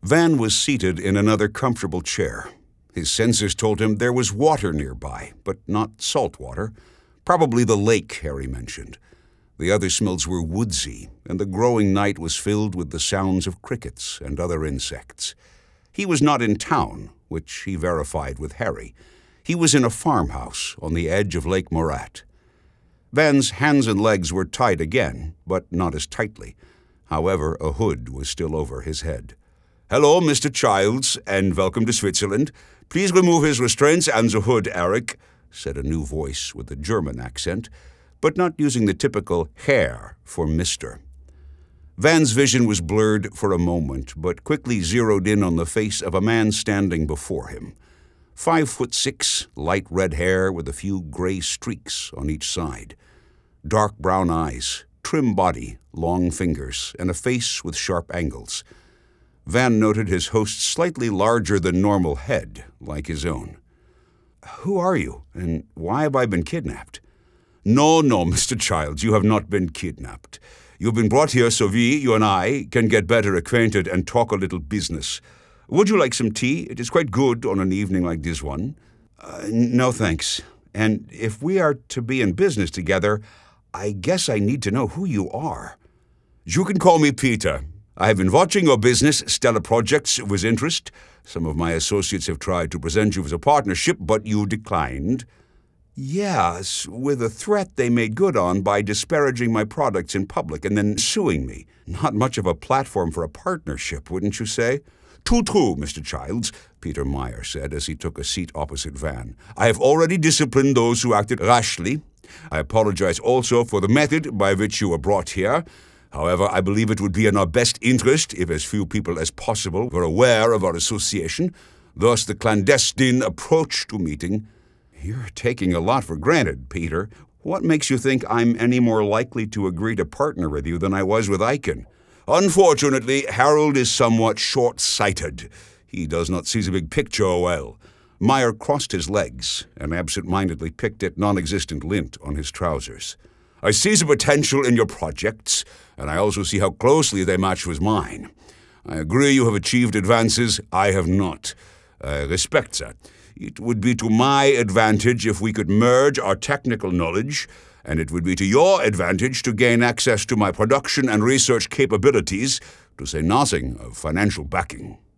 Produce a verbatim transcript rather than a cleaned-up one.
Van was seated in another comfortable chair. His senses told him there was water nearby, but not salt water. Probably the lake Harry mentioned. The other smells were woodsy, and the growing night was filled with the sounds of crickets and other insects. He was not in town, which he verified with Harry. He was in a farmhouse on the edge of Lake Morat. Van's hands and legs were tied again, but not as tightly. However, a hood was still over his head. "Hello, Mister Childs, and welcome to Switzerland. Please remove his restraints and the hood, Eric," said a new voice with a German accent, but not using the typical Herr for Mister Van's vision was blurred for a moment, but quickly zeroed in on the face of a man standing before him. Five foot six, light red hair with a few gray streaks on each side. Dark brown eyes, trim body, long fingers, and a face with sharp angles. Van noted his host's slightly larger than normal head, like his own. "Who are you, and why have I been kidnapped?" "No, no, Mister Childs, you have not been kidnapped. You've been brought here so we, you and I, can get better acquainted and talk a little business. Would you like some tea? It is quite good on an evening like this one." Uh, "no, thanks. And if we are to be in business together, I guess I need to know who you are." "You can call me Peter. I have been watching your business, Stellar Projects, with interest. Some of my associates have tried to present you as a partnership, but you declined." "Yes, with a threat they made good on by disparaging my products in public and then suing me. Not much of a platform for a partnership, wouldn't you say?" "Too true, Mister Childs," Peter Meyer said as he took a seat opposite Van. "I have already disciplined those who acted rashly. I apologize also for the method by which you were brought here. However, I believe it would be in our best interest if as few people as possible were aware of our association, thus the clandestine approach to meeting." "You're taking a lot for granted, Peter. What makes you think I'm any more likely to agree to partner with you than I was with Eichen?" "Unfortunately, Harold is somewhat short-sighted. He does not see the big picture well." Meyer crossed his legs and absent-mindedly picked at non-existent lint on his trousers. "I see the potential in your projects, and I also see how closely they match with mine. I agree you have achieved advances I have not. I respect that. It would be to my advantage if we could merge our technical knowledge, and it would be to your advantage to gain access to my production and research capabilities, to say nothing of financial backing."